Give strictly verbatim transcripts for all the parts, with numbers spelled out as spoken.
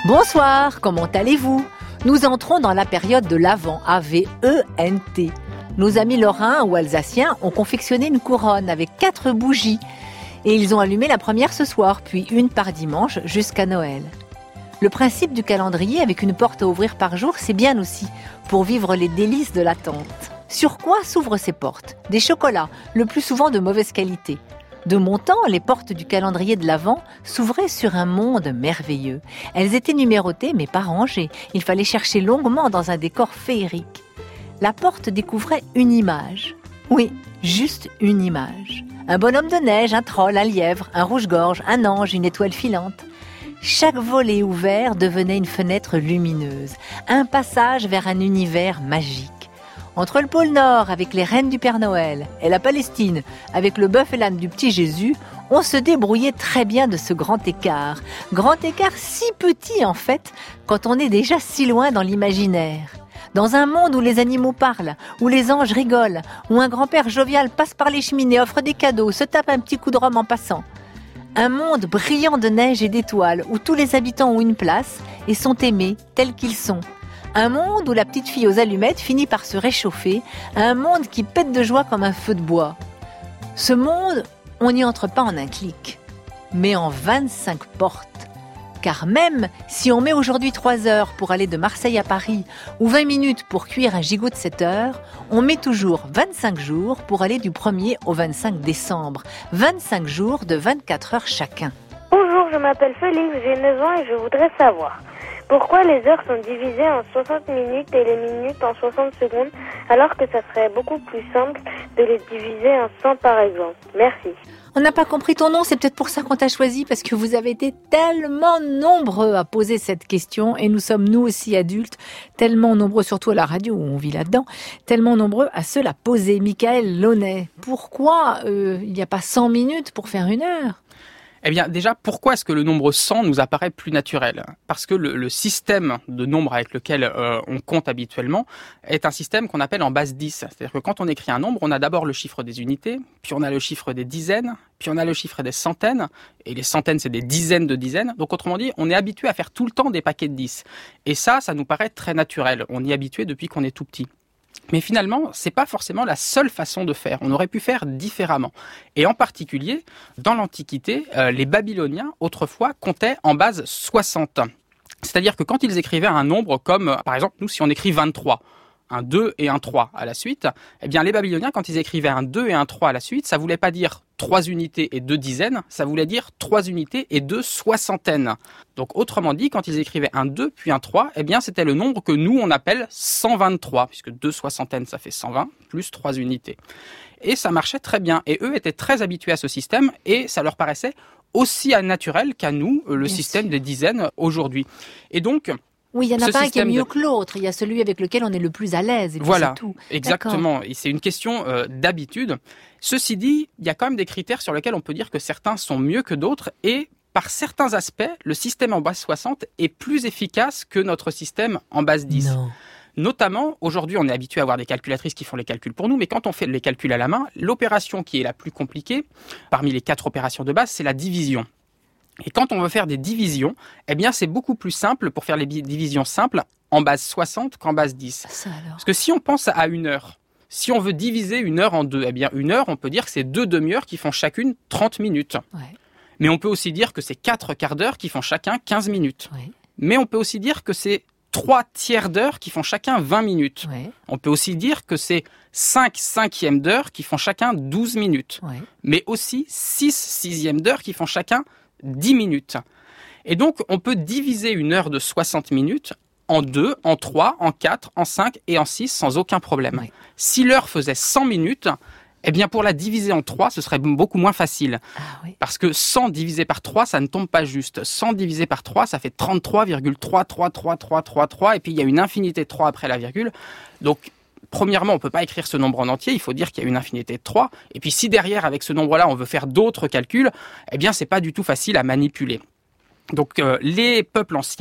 Bonsoir, comment allez-vous ? Nous entrons dans la période de l'Avent, A V E N T. Nos amis lorrains ou alsaciens ont confectionné une couronne avec quatre bougies. Et ils ont allumé la première ce soir, puis une par dimanche jusqu'à Noël. Le principe du calendrier avec une porte à ouvrir par jour, c'est bien aussi, pour vivre les délices de l'attente. Sur quoi s'ouvrent ces portes ? Des chocolats, le plus souvent de mauvaise qualité. De mon temps, les portes du calendrier de l'Avent s'ouvraient sur un monde merveilleux. Elles étaient numérotées mais pas rangées. Il fallait chercher longuement dans un décor féerique. La porte découvrait une image. Oui, juste une image. Un bonhomme de neige, un troll, un lièvre, un rouge-gorge, un ange, une étoile filante. Chaque volet ouvert devenait une fenêtre lumineuse, un passage vers un univers magique. Entre le pôle Nord avec les reines du Père Noël et la Palestine avec le bœuf et l'âne du petit Jésus, on se débrouillait très bien de ce grand écart. Grand écart si petit en fait, quand on est déjà si loin dans l'imaginaire. Dans un monde où les animaux parlent, où les anges rigolent, où un grand-père jovial passe par les cheminées, offre des cadeaux, se tape un petit coup de rhum en passant. Un monde brillant de neige et d'étoiles, où tous les habitants ont une place et sont aimés tels qu'ils sont. Un monde où la petite fille aux allumettes finit par se réchauffer, un monde qui pète de joie comme un feu de bois. Ce monde, on n'y entre pas en un clic, mais en vingt-cinq portes. Car même si on met aujourd'hui trois heures pour aller de Marseille à Paris ou vingt minutes pour cuire un gigot de sept heures, on met toujours vingt-cinq jours pour aller du premier au vingt-cinq décembre. vingt-cinq jours de vingt-quatre heures chacun. Bonjour, je m'appelle Félix, j'ai neuf ans et je voudrais savoir pourquoi les heures sont divisées en soixante minutes et les minutes en soixante secondes, alors que ça serait beaucoup plus simple de les diviser en cent par exemple. Merci. On n'a pas compris ton nom, c'est peut-être pour ça qu'on t'a choisi, parce que vous avez été tellement nombreux à poser cette question, et nous sommes nous aussi adultes, tellement nombreux, surtout à la radio où on vit là-dedans, tellement nombreux à se la poser. Michael Launay, pourquoi euh, il n'y a pas cent minutes pour faire une heure ? Eh bien, déjà, pourquoi est-ce que le nombre cent nous apparaît plus naturel ? Parce que le, le système de nombres avec lequel euh, on compte habituellement est un système qu'on appelle en base dix. C'est-à-dire que quand on écrit un nombre, on a d'abord le chiffre des unités, puis on a le chiffre des dizaines, puis on a le chiffre des centaines, et les centaines, c'est des dizaines de dizaines. Donc, autrement dit, on est habitué à faire tout le temps des paquets de dix. Et ça, ça nous paraît très naturel. On y est habitué depuis qu'on est tout petit. Mais finalement, c'est pas forcément la seule façon de faire. On aurait pu faire différemment. Et en particulier, dans l'Antiquité, euh, les Babyloniens, autrefois, comptaient en base soixante. C'est-à-dire que quand ils écrivaient un nombre comme, par exemple, nous, si on écrit vingt-trois, un deux et un trois à la suite, eh bien, les Babyloniens, quand ils écrivaient un deux et un trois à la suite, ça voulait pas dire trois unités et deux dizaines, ça voulait dire trois unités et deux soixantaines. Donc, autrement dit, quand ils écrivaient un deux puis un trois, eh bien, c'était le nombre que nous, on appelle cent vingt-trois, puisque deux soixantaines, ça fait cent vingt, plus trois unités. Et ça marchait très bien. Et eux étaient très habitués à ce système, et ça leur paraissait aussi naturel qu'à nous, le bien système sûr. Des dizaines aujourd'hui. Et donc, oui, il y en a pas un qui est mieux de... que l'autre. Il y a celui avec lequel on est le plus à l'aise. Et voilà, c'est tout. Exactement. Et c'est une question euh, d'habitude. Ceci dit, il y a quand même des critères sur lesquels on peut dire que certains sont mieux que d'autres. Et par certains aspects, le système en base soixante est plus efficace que notre système en base dix. Non. Notamment, aujourd'hui, on est habitué à avoir des calculatrices qui font les calculs pour nous. Mais quand on fait les calculs à la main, l'opération qui est la plus compliquée, parmi les quatre opérations de base, c'est la division. Et quand on veut faire des divisions, eh bien, c'est beaucoup plus simple pour faire les divisions simples en base soixante qu'en base dix. Ça alors. Parce que si on pense à une heure, si on veut diviser une heure en deux, eh bien, une heure, on peut dire que c'est deux demi-heures qui font chacune trente minutes. Ouais. Mais on peut aussi dire que c'est quatre quarts d'heure qui font chacun quinze minutes. Ouais. Mais on peut aussi dire que c'est trois tiers d'heure qui font chacun vingt minutes. Ouais. On peut aussi dire que c'est cinq cinquièmes d'heure qui font chacun douze minutes. Ouais. Mais aussi six sixièmes d'heure qui font chacun dix minutes. Et donc, on peut diviser une heure de soixante minutes en deux, en trois, en quatre, en cinq et en six sans aucun problème. Oui. Si l'heure faisait cent minutes, eh bien, pour la diviser en trois, ce serait beaucoup moins facile. Ah, oui. Parce que cent divisé par trois, ça ne tombe pas juste. cent divisé par trois, ça fait trente-trois virgule trois trois trois trois trois trois, et puis il y a une infinité de trois après la virgule. Donc, premièrement, on ne peut pas écrire ce nombre en entier, il faut dire qu'il y a une infinité de trois. Et puis si derrière, avec ce nombre-là, on veut faire d'autres calculs, eh bien, c'est pas du tout facile à manipuler. Donc, euh, les peuples anciens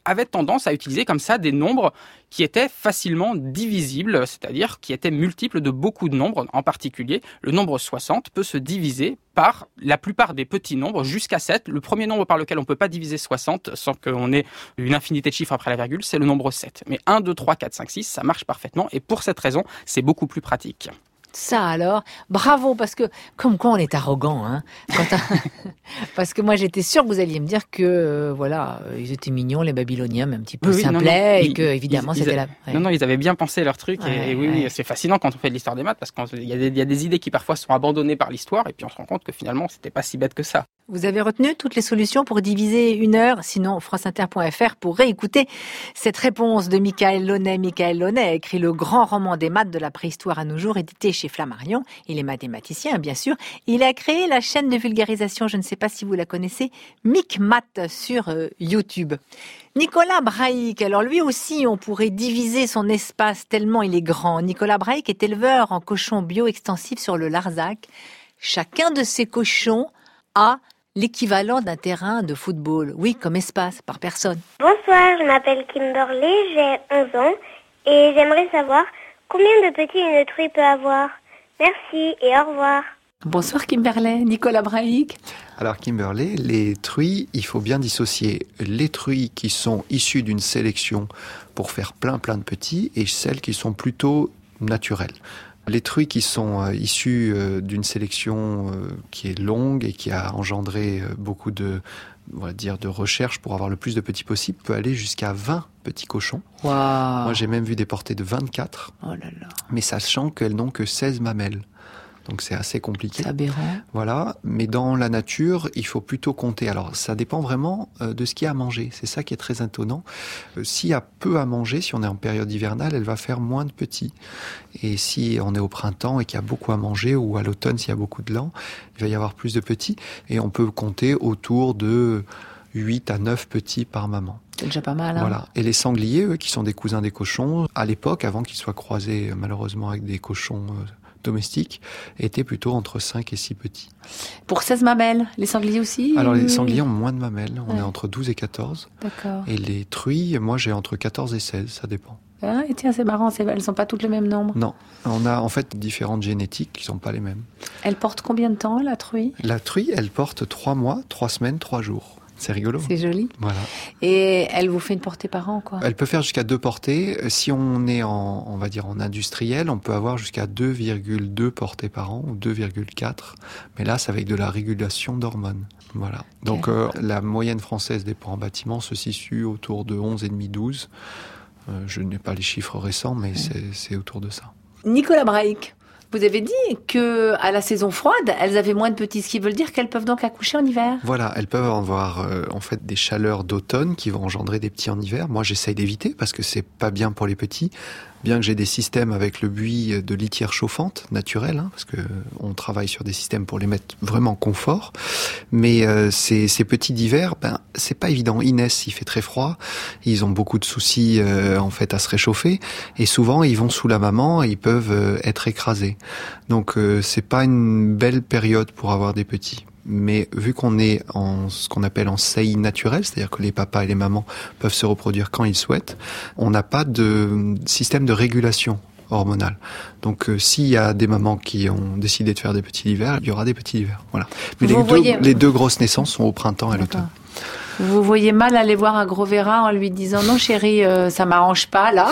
avaient tendance à utiliser comme ça des nombres qui étaient facilement divisibles, c'est-à-dire qui étaient multiples de beaucoup de nombres. En particulier, le nombre soixante peut se diviser par la plupart des petits nombres jusqu'à sept. Le premier nombre par lequel on ne peut pas diviser soixante sans qu'on ait une infinité de chiffres après la virgule, c'est le nombre sept. Mais un, deux, trois, quatre, cinq, six, ça marche parfaitement et pour cette raison, c'est beaucoup plus pratique. Ça alors, bravo, parce que comme quoi on est arrogant, hein. Quand on... parce que moi j'étais sûre que vous alliez me dire que euh, voilà, ils étaient mignons les Babyloniens, mais un petit peu oui, simplets, et que évidemment ils, c'était ils, la. Ouais. Non non, ils avaient bien pensé leur truc ouais, et, et oui, ouais. oui, c'est fascinant quand on fait de l'histoire des maths parce qu'il y a des, il y a des idées qui parfois sont abandonnées par l'histoire et puis on se rend compte que finalement c'était pas si bête que ça. Vous avez retenu toutes les solutions pour diviser une heure, sinon franceinter point f r pour réécouter cette réponse de Michael Launay. Michael Launay a écrit le grand roman des maths de la préhistoire à nos jours, édité chez Flammarion. Il est mathématicien, bien sûr. Il a créé la chaîne de vulgarisation, je ne sais pas si vous la connaissez, MicMath sur euh, YouTube. Nicolas Brahic, alors lui aussi, on pourrait diviser son espace tellement il est grand. Nicolas Brahic est éleveur en cochons bio-extensifs sur le Larzac. Chacun de ces cochons a l'équivalent d'un terrain de football, oui, comme espace, par personne. Bonsoir, je m'appelle Kimberly, j'ai onze ans et j'aimerais savoir combien de petits une truie peut avoir. Merci et au revoir. Bonsoir Kimberly, Nicolas Brahic. Alors Kimberly, les truies, il faut bien dissocier les truies qui sont issues d'une sélection pour faire plein plein de petits et celles qui sont plutôt naturelles. Les truies qui sont euh, issues euh, d'une sélection euh, qui est longue et qui a engendré euh, beaucoup de, on va dire, de recherche pour avoir le plus de petits possible, peut aller jusqu'à vingt petits cochons. Wow. Moi, j'ai même vu des portées de vingt-quatre. Oh là là. Mais sachant qu'elles n'ont que seize mamelles. Donc c'est assez compliqué. C'est aberrant. Voilà, mais dans la nature, il faut plutôt compter. Alors ça dépend vraiment euh, de ce qu'il y a à manger. C'est ça qui est très étonnant. Euh, s'il y a peu à manger, si on est en période hivernale, elle va faire moins de petits. Et si on est au printemps et qu'il y a beaucoup à manger, ou à l'automne s'il y a beaucoup de lent, il va y avoir plus de petits. Et on peut compter autour de huit à neuf petits par maman. C'est déjà pas mal. Hein. Voilà. Et les sangliers, eux, qui sont des cousins des cochons, à l'époque, avant qu'ils soient croisés malheureusement avec des cochons euh, domestiques, étaient plutôt entre cinq et six petits. Pour seize mamelles, les sangliers aussi? Alors les sangliers ont moins de mamelles, on ouais. est entre douze et quatorze. D'accord. Et les truies, moi j'ai entre quatorze et seize, ça dépend. Ah, et tiens, c'est marrant, c'est... elles sont pas toutes le même nombre. Non, on a en fait différentes génétiques qui sont pas les mêmes. Elle porte combien de temps, la truie? La truie, elle porte trois mois, trois semaines, trois jours. C'est rigolo. C'est joli. Voilà. Et elle vous fait une portée par an, quoi. Elle peut faire jusqu'à deux portées. Si on est en, on va dire en industriel, on peut avoir jusqu'à deux virgule deux portées par an ou deux virgule quatre. Mais là, c'est avec de la régulation d'hormones. Voilà. Donc, okay. euh, la moyenne française des porcs en bâtiment se situe autour de onze virgule cinq douze. Euh, je n'ai pas les chiffres récents, mais mmh. c'est, c'est autour de ça. Nicolas Brahic, vous avez dit que à la saison froide, elles avaient moins de petits, ce qui veut dire qu'elles peuvent donc accoucher en hiver. Voilà, elles peuvent avoir euh, en fait des chaleurs d'automne qui vont engendrer des petits en hiver. Moi, j'essaye d'éviter parce que c'est pas bien pour les petits. Bien que j'ai des systèmes avec le buis de litière chauffante naturelle, hein, parce que on travaille sur des systèmes pour les mettre vraiment confort. Mais euh, ces, ces petits d'hiver, ben c'est pas évident. Ils naissent, il fait très froid, ils ont beaucoup de soucis euh, en fait à se réchauffer, et souvent ils vont sous la maman et ils peuvent euh, être écrasés. Donc euh, c'est pas une belle période pour avoir des petits. Mais vu qu'on est en ce qu'on appelle en saillie naturelle, c'est-à-dire que les papas et les mamans peuvent se reproduire quand ils souhaitent, on n'a pas de système de régulation hormonale. Donc euh, s'il y a des mamans qui ont décidé de faire des petits hivers, il y aura des petits hivers. Voilà. Mais les voyez... deux, les deux grosses naissances sont au printemps et à l'automne. Vous voyez mal aller voir un gros Vera en lui disant « Non chérie, euh, ça m'arrange pas là,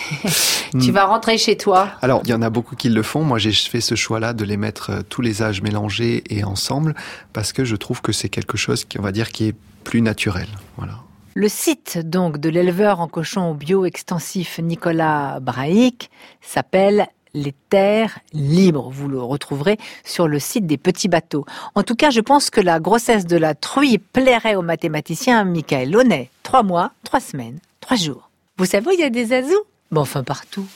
tu vas rentrer chez toi ». Alors, il y en a beaucoup qui le font. Moi, j'ai fait ce choix-là de les mettre euh, tous les âges mélangés et ensemble parce que je trouve que c'est quelque chose qui, on va dire, qui est plus naturel. Voilà. Le site donc de l'éleveur en cochons bio-extensif Nicolas Brahic s'appelle Les Terres Libres. Vous le retrouverez sur le site des Petits Bateaux. En tout cas, je pense que la grossesse de la truie plairait au mathématicien Michael Launay. Trois mois, trois semaines, trois jours. Vous savez où il y a des azous? Bon, enfin partout.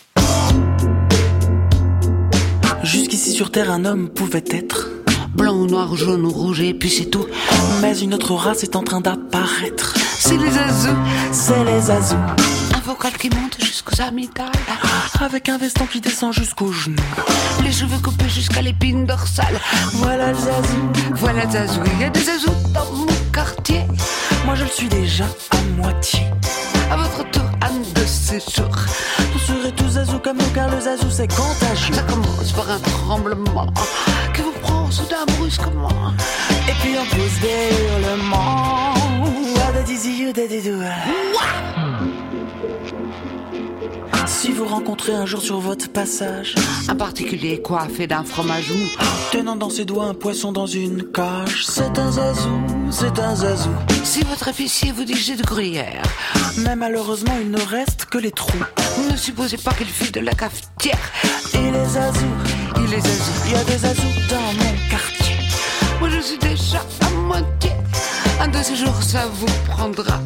Jusqu'ici sur Terre, un homme pouvait être blanc, noir, jaune ou rouge et puis c'est tout. Mais une autre race est en train d'apparaître. C'est les azous, c'est les azous. Un vocal qui monte jusqu'aux amygdales, avec un veston qui descend jusqu'aux genoux, les cheveux coupés jusqu'à l'épine dorsale. Voilà le zazou, voilà le zazou. Il y a des zazous dans mon quartier. Moi je le suis déjà à moitié. c'est sûr. Vous serez tous zazou comme nous, car le zazou c'est contagieux. Ça commence par un tremblement qui vous prend soudain brusquement. Et puis on pousse des hurlements. Si vous rencontrez un jour sur votre passage un particulier coiffé d'un fromage mou, tenant dans ses doigts un poisson dans une cage, c'est un zazou, c'est un zazou. Si votre épicier vous dit j'ai de gruyère, mais malheureusement il ne reste que les trous, ne supposez pas qu'il fût de la cafetière. Il est zazou, il est zazou, il y a des zazous dans mon quartier. Moi je suis déjà à moitié. Un de ces jours ça vous prendra.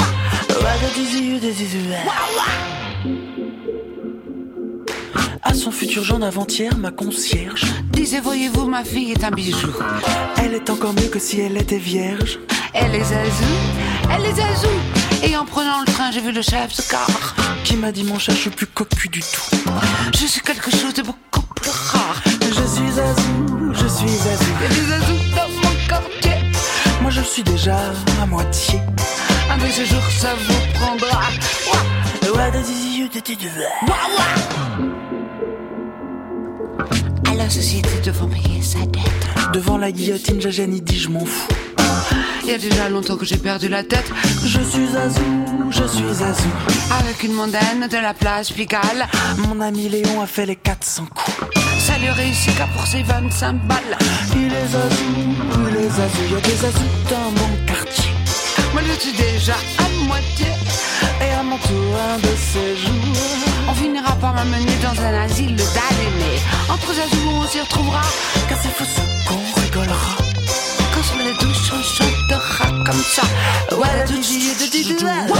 À son futur genre avant-hier, ma concierge disait, voyez-vous, ma fille est un bijou. Elle est encore mieux que si elle était vierge. Elle est zazou, elle est zazou. Et en prenant le train, j'ai vu le chef de car qui m'a dit, mon chat, je suis plus cocu du tout. Je suis quelque chose de beaucoup plus rare. Je suis zazou, je suis zazou. Il y a des zazous dans mon quartier. Moi je suis déjà à moitié. Un de ces jours ça vous prendra. À la société devant payer sa dette. Devant la guillotine, Jajani dit je m'en fous. Il y a déjà longtemps que j'ai perdu la tête. Je suis zazou, je suis zazou. Avec une mondaine de la place Pigalle, mon ami Léon a fait les quatre cents coups. Ça lui réussit qu'à pour ses vingt-cinq balles. Il est zazou, il est zazou. Il y a des zazous dans mon quartier. Moi je suis déjà à moitié. Et à mon tour un de ces jours, on finira par m'amener dans un asile d'aliénés. Entre zazous on s'y retrouvera. Car c'est fou ce qu'on rigolera. Quand sur la douche on chantera comme ça. Voilà tout de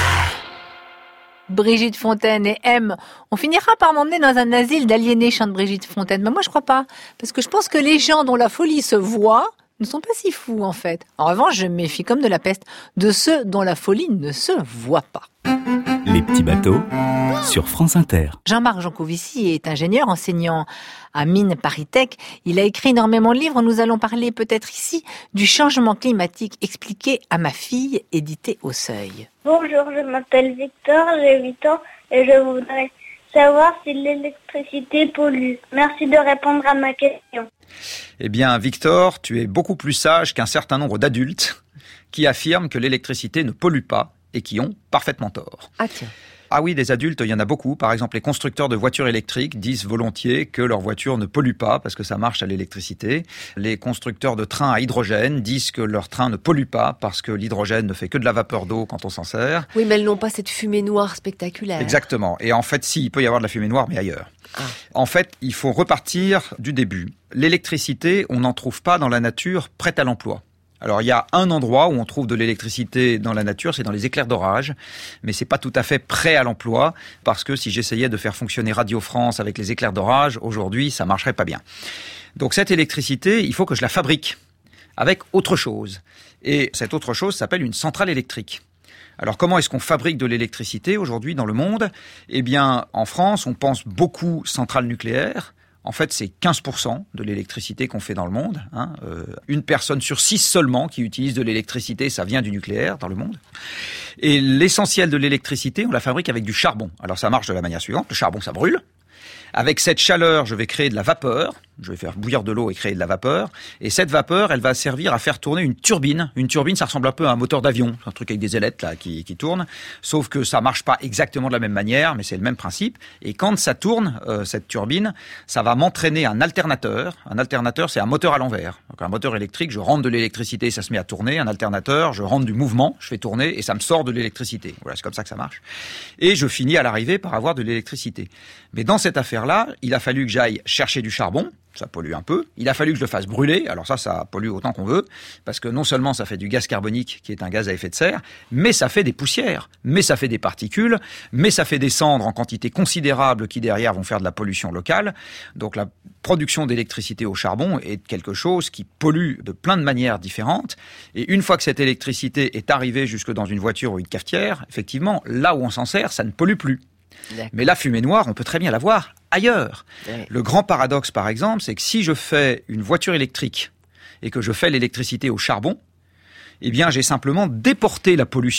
Brigitte Fontaine et M. On finira par m'emmener dans un asile d'aliénés, chante Brigitte Fontaine. Mais moi, je crois pas. Parce que je pense que les gens dont la folie se voit ne sont pas si fous, en fait. En revanche, je me méfie comme de la peste de ceux dont la folie ne se voit pas. Les petits bateaux sur France Inter. Jean-Marc Jancovici est ingénieur enseignant à Mines ParisTech. Il a écrit énormément de livres. Nous allons parler peut-être ici du changement climatique expliqué à ma fille, édité au Seuil. Bonjour, je m'appelle Victor, j'ai huit ans et je voudrais savoir si l'électricité pollue. Merci de répondre à ma question. Eh bien, Victor, tu es beaucoup plus sage qu'un certain nombre d'adultes qui affirment que l'électricité ne pollue pas et qui ont parfaitement tort. Ah tiens. Ah oui, des adultes, il y en a beaucoup. Par exemple, les constructeurs de voitures électriques disent volontiers que leur voiture ne pollue pas parce que ça marche à l'électricité. Les constructeurs de trains à hydrogène disent que leur train ne pollue pas parce que l'hydrogène ne fait que de la vapeur d'eau quand on s'en sert. Oui, mais elles n'ont pas cette fumée noire spectaculaire. Exactement. Et en fait, si, il peut y avoir de la fumée noire, mais ailleurs. Ah. En fait, il faut repartir du début. L'électricité, on n'en trouve pas dans la nature prête à l'emploi. Alors, il y a un endroit où on trouve de l'électricité dans la nature, c'est dans les éclairs d'orage. Mais c'est pas tout à fait prêt à l'emploi, parce que si j'essayais de faire fonctionner Radio France avec les éclairs d'orage, aujourd'hui, ça marcherait pas bien. Donc, cette électricité, il faut que je la fabrique avec autre chose. Et cette autre chose s'appelle une centrale électrique. Alors, comment est-ce qu'on fabrique de l'électricité aujourd'hui dans le monde ? Eh bien, en France, on pense beaucoup centrale nucléaire. En fait, c'est quinze pour cent de l'électricité qu'on fait dans le monde. Hein. Euh, une personne sur six seulement qui utilise de l'électricité, ça vient du nucléaire dans le monde. Et l'essentiel de l'électricité, on la fabrique avec du charbon. Alors ça marche de la manière suivante. Le charbon, ça brûle. Avec cette chaleur, je vais créer de la vapeur. Je vais faire bouillir de l'eau et créer de la vapeur. Et cette vapeur, elle va servir à faire tourner une turbine. Une turbine, ça ressemble un peu à un moteur d'avion. C'est un truc avec des ailettes là qui, qui tournent. Sauf que ça marche pas exactement de la même manière, mais c'est le même principe. Et quand ça tourne, euh, cette turbine, ça va m'entraîner un alternateur. Un alternateur, c'est un moteur à l'envers. Donc un moteur électrique, je rentre de l'électricité, ça se met à tourner. Un alternateur, je rentre du mouvement, je fais tourner et ça me sort de l'électricité. Voilà, c'est comme ça que ça marche. Et je finis à l'arrivée par avoir de l'électricité. Mais dans cette affaire-là, il a fallu que j'aille chercher du charbon. Ça pollue un peu. Il a fallu que je le fasse brûler. Alors ça, ça pollue autant qu'on veut. Parce que non seulement ça fait du gaz carbonique, qui est un gaz à effet de serre, mais ça fait des poussières, mais ça fait des particules, mais ça fait des cendres en quantité considérable qui derrière vont faire de la pollution locale. Donc la production d'électricité au charbon est quelque chose qui pollue de plein de manières différentes. Et une fois que cette électricité est arrivée jusque dans une voiture ou une cafetière, effectivement, là où on s'en sert, ça ne pollue plus. D'accord. Mais la fumée noire, on peut très bien la voir ailleurs. Oui. Le grand paradoxe, par exemple, c'est que si je fais une voiture électrique et que je fais l'électricité au charbon, eh bien, j'ai simplement déporté la pollution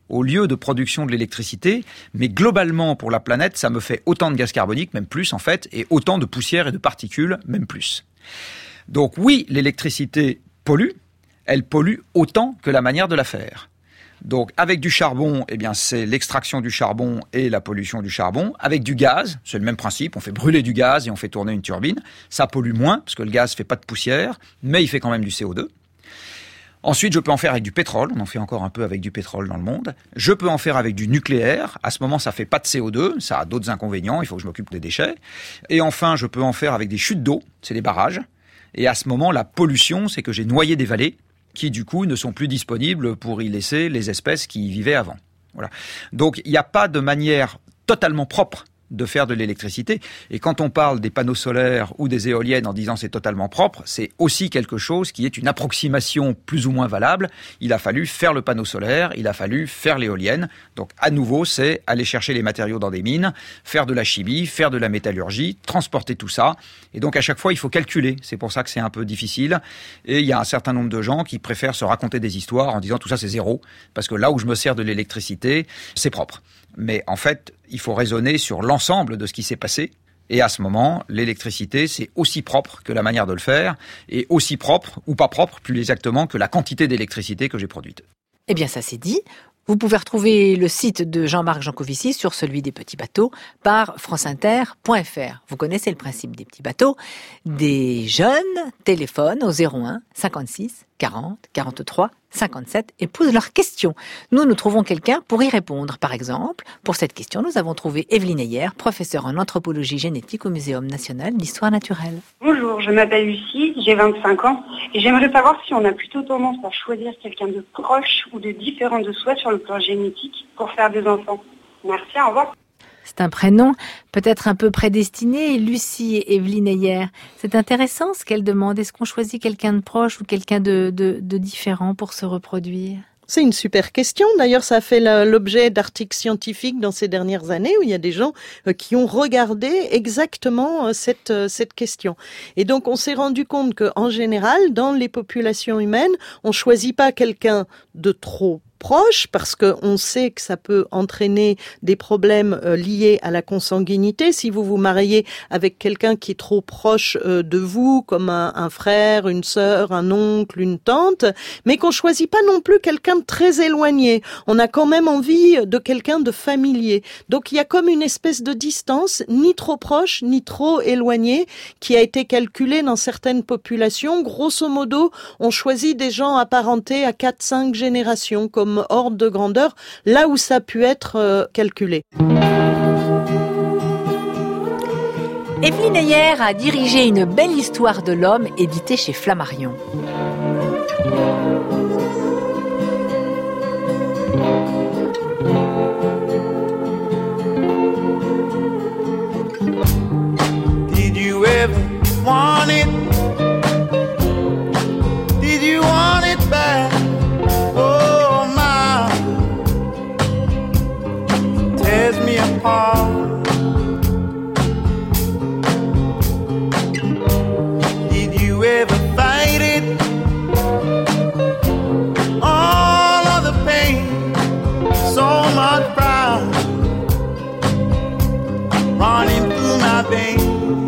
au lieu de production de l'électricité, mais globalement pour la planète, ça me fait autant de gaz carbonique, même plus en fait, et autant de poussière et de particules, même plus. Donc oui, l'électricité pollue, elle pollue autant que la manière de la faire. Donc avec du charbon, eh bien c'est l'extraction du charbon et la pollution du charbon. Avec du gaz, c'est le même principe, on fait brûler du gaz et on fait tourner une turbine. Ça pollue moins, parce que le gaz fait pas de poussière, mais il fait quand même du C O deux. Ensuite, je peux en faire avec du pétrole. On en fait encore un peu avec du pétrole dans le monde. Je peux en faire avec du nucléaire. À ce moment, ça fait pas de C O deux. Ça a d'autres inconvénients. Il faut que je m'occupe des déchets. Et enfin, je peux en faire avec des chutes d'eau. C'est des barrages. Et à ce moment, la pollution, c'est que j'ai noyé des vallées qui, du coup, ne sont plus disponibles pour y laisser les espèces qui y vivaient avant. Voilà. Donc, il n'y a pas de manière totalement propre de faire de l'électricité. Et quand on parle des panneaux solaires ou des éoliennes en disant c'est totalement propre, c'est aussi quelque chose qui est une approximation plus ou moins valable. Il a fallu faire le panneau solaire, il a fallu faire l'éolienne. Donc à nouveau, c'est aller chercher les matériaux dans des mines, faire de la chimie, faire de la métallurgie, transporter tout ça. Et donc à chaque fois, il faut calculer. C'est pour ça que c'est un peu difficile. Et il y a un certain nombre de gens qui préfèrent se raconter des histoires en disant tout ça c'est zéro. Parce que là où je me sers de l'électricité, c'est propre. Mais en fait, il faut raisonner sur l'ensemble de ce qui s'est passé. Et à ce moment, l'électricité, c'est aussi propre que la manière de le faire, et aussi propre, ou pas propre, plus exactement, que la quantité d'électricité que j'ai produite. Eh bien, ça c'est dit. Vous pouvez retrouver le site de Jean-Marc Jancovici sur celui des petits bateaux par franceinter point f r. Vous connaissez le principe des petits bateaux. Des jeunes téléphonent au zéro un cinquante-six quarante quarante-trois cinquante-sept et posent leurs questions. Nous, nous trouvons quelqu'un pour y répondre. Par exemple, pour cette question, nous avons trouvé Evelyne Heyer, professeure en anthropologie génétique au Muséum national d'histoire naturelle. Bonjour, je m'appelle Lucie, j'ai vingt-cinq ans et j'aimerais savoir si on a plutôt tendance à choisir quelqu'un de proche ou de différent de soi sur le plan génétique pour faire des enfants. Merci, au revoir. C'est un prénom peut-être un peu prédestiné, Lucie et Evelyne Heyer. C'est intéressant ce qu'elle demande. Est-ce qu'on choisit quelqu'un de proche ou quelqu'un de, de, de différent pour se reproduire ? C'est une super question. D'ailleurs, ça a fait l'objet d'articles scientifiques dans ces dernières années où il y a des gens qui ont regardé exactement cette, cette question. Et donc, on s'est rendu compte qu'en général, dans les populations humaines, on choisit pas quelqu'un de trop proche parce que on sait que ça peut entraîner des problèmes euh, liés à la consanguinité. Si vous vous mariez avec quelqu'un qui est trop proche euh, de vous, comme un, un frère, une sœur, un oncle, une tante, mais qu'on choisit pas non plus quelqu'un de très éloigné. On a quand même envie de quelqu'un de familier. Donc il y a comme une espèce de distance, ni trop proche, ni trop éloigné, qui a été calculée dans certaines populations. Grosso modo, on choisit des gens apparentés à quatre cinq générations, comme ordre de grandeur, là où ça a pu être euh, calculé. Evelyne Heyer a dirigé Une belle histoire de l'homme, édité chez Flammarion. Did you ever want it? Did you want it back? Tears me apart. Did you ever fight it? All of the pain, so much pride running through my veins,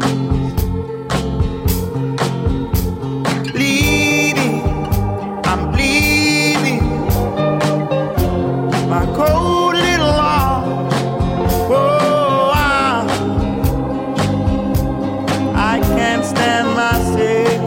bleeding, I'm bleeding, my cold little heart. Oh, I, I can't stand myself,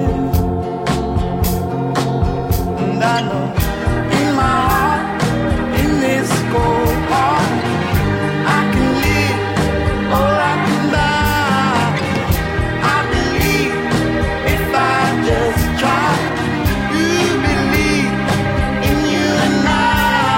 and I know in my heart, in this cold heart, I can live or I can die. I believe if I just try to believe in you and I.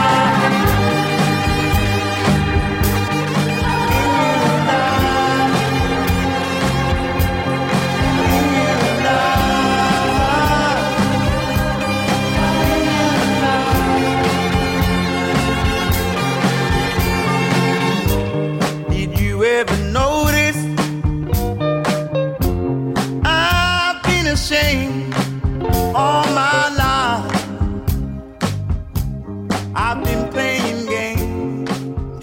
Ashamed all my life, I've been playing games.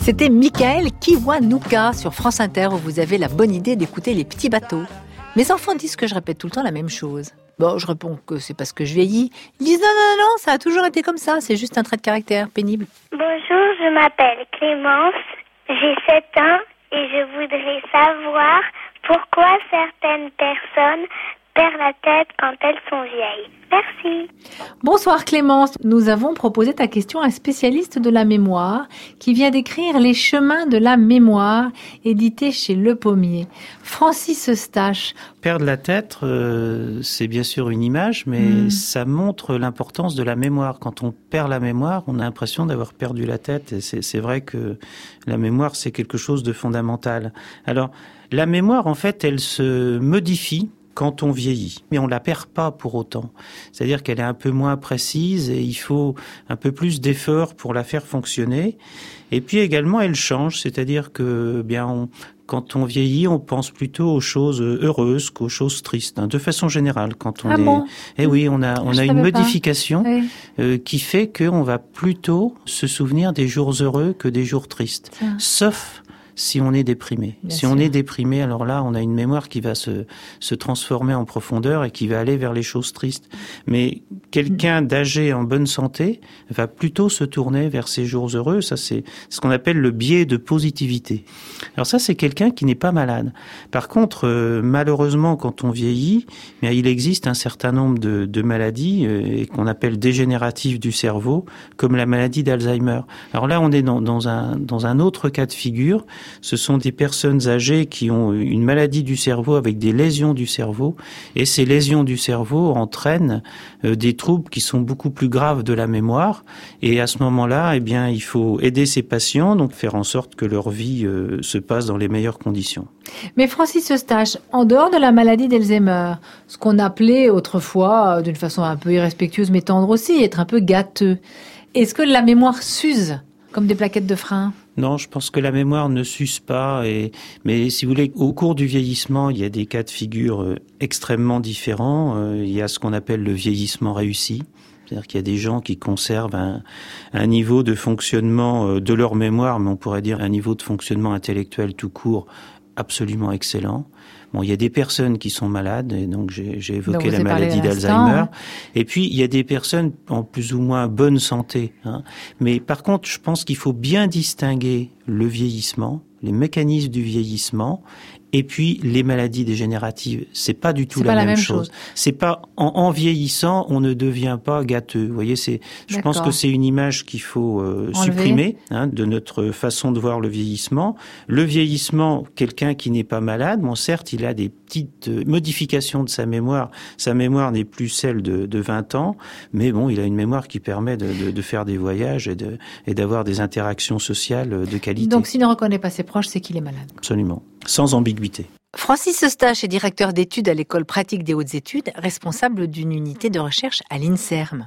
C'était Michael Kiwanuka sur France Inter où vous avez la bonne idée d'écouter les petits bateaux. Mes enfants disent que je répète tout le temps la même chose. Bon, je réponds que c'est parce que je vieillis. Ils disent non, non, non, ça a toujours été comme ça, c'est juste un trait de caractère pénible. Bonjour, je m'appelle Clémence, j'ai sept ans et je voudrais savoir pourquoi certaines personnes perdent la tête quand elles sont vieilles. Merci. Bonsoir Clémence, nous avons proposé ta question à un spécialiste de la mémoire qui vient d'écrire Les chemins de la mémoire, édité chez Le Pommier. Francis Eustache. Perdre la tête, euh, c'est bien sûr une image, mais mmh. ça montre l'importance de la mémoire. Quand on perd la mémoire, on a l'impression d'avoir perdu la tête. Et c'est, c'est vrai que la mémoire, c'est quelque chose de fondamental. Alors, la mémoire, en fait, elle se modifie quand on vieillit, mais on la perd pas pour autant. C'est-à-dire qu'elle est un peu moins précise et il faut un peu plus d'efforts pour la faire fonctionner. Et puis également, elle change, c'est-à-dire que bien, on, quand on vieillit, on pense plutôt aux choses heureuses qu'aux choses tristes. Hein, de façon générale, quand on ah est, bon eh oui, on a on Je a une pas. modification oui. euh, qui fait qu'on va plutôt se souvenir des jours heureux que des jours tristes, Tiens. sauf si on est déprimé. Bien si sûr. on est déprimé, alors là, on a une mémoire qui va se, se transformer en profondeur et qui va aller vers les choses tristes. Mais quelqu'un d'âgé en bonne santé va plutôt se tourner vers ces jours heureux. Ça, c'est ce qu'on appelle le biais de positivité. Alors ça, c'est quelqu'un qui n'est pas malade. Par contre, euh, malheureusement, quand on vieillit, bien, il existe un certain nombre de, de maladies euh, qu'on appelle dégénératives du cerveau, comme la maladie d'Alzheimer. Alors là, on est dans, dans, un, dans un autre cas de figure. Ce sont des personnes âgées qui ont une maladie du cerveau avec des lésions du cerveau, et ces lésions du cerveau entraînent euh, des troubles qui sont beaucoup plus graves de la mémoire. Et à ce moment-là, eh bien, il faut aider ces patients, donc faire en sorte que leur vie euh, se passe dans les meilleures conditions. Mais Francis Eustache, en dehors de la maladie d'Alzheimer, ce qu'on appelait autrefois, d'une façon un peu irrespectueuse mais tendre aussi, être un peu gâteux, est-ce que la mémoire s'use comme des plaquettes de frein ? Non, je pense que la mémoire ne s'use pas. Et, mais si vous voulez, au cours du vieillissement, il y a des cas de figure euh, extrêmement différents. Euh, il y a ce qu'on appelle le vieillissement réussi. C'est-à-dire qu'il y a des gens qui conservent un, un niveau de fonctionnement euh, de leur mémoire, mais on pourrait dire un niveau de fonctionnement intellectuel tout court absolument excellent. Bon, il y a des personnes qui sont malades, et donc j'ai, j'ai évoqué la maladie d'Alzheimer. Hein. Et puis, il y a des personnes en plus ou moins bonne santé. Hein. Mais par contre, je pense qu'il faut bien distinguer le vieillissement, les mécanismes du vieillissement, et puis les maladies dégénératives. C'est pas du tout la, la même, même chose. chose. C'est pas en, en vieillissant, on ne devient pas gâteux. Vous voyez, c'est. Je D'accord. pense que c'est une image qu'il faut euh, supprimer hein, de notre façon de voir le vieillissement. Le vieillissement, quelqu'un qui n'est pas malade, bon, certes, il a des petites euh, modifications de sa mémoire. Sa mémoire n'est plus celle de, de vingt ans, mais bon, il a une mémoire qui permet de, de, de faire des voyages et, de, et d'avoir des interactions sociales de qualité. Donc, s'il ne reconnaît pas ses proches, c'est qu'il est malade. Absolument, sans ambiguïté. Francis Eustache est directeur d'études à l'école pratique des hautes études, responsable d'une unité de recherche à l'INSERM.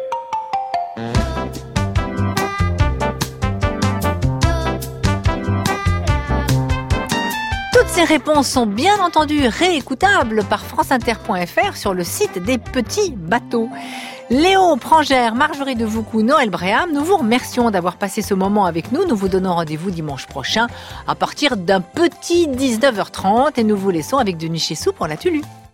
Toutes ces réponses sont bien entendu réécoutables par franceinter point f r sur le site des petits bateaux. Léo Prangère, Marjorie de Voucou, Noël Bréham, nous vous remercions d'avoir passé ce moment avec nous. Nous vous donnons rendez-vous dimanche prochain à partir d'un petit dix-neuf heures trente et nous vous laissons avec Denis Chessou pour la Tulu.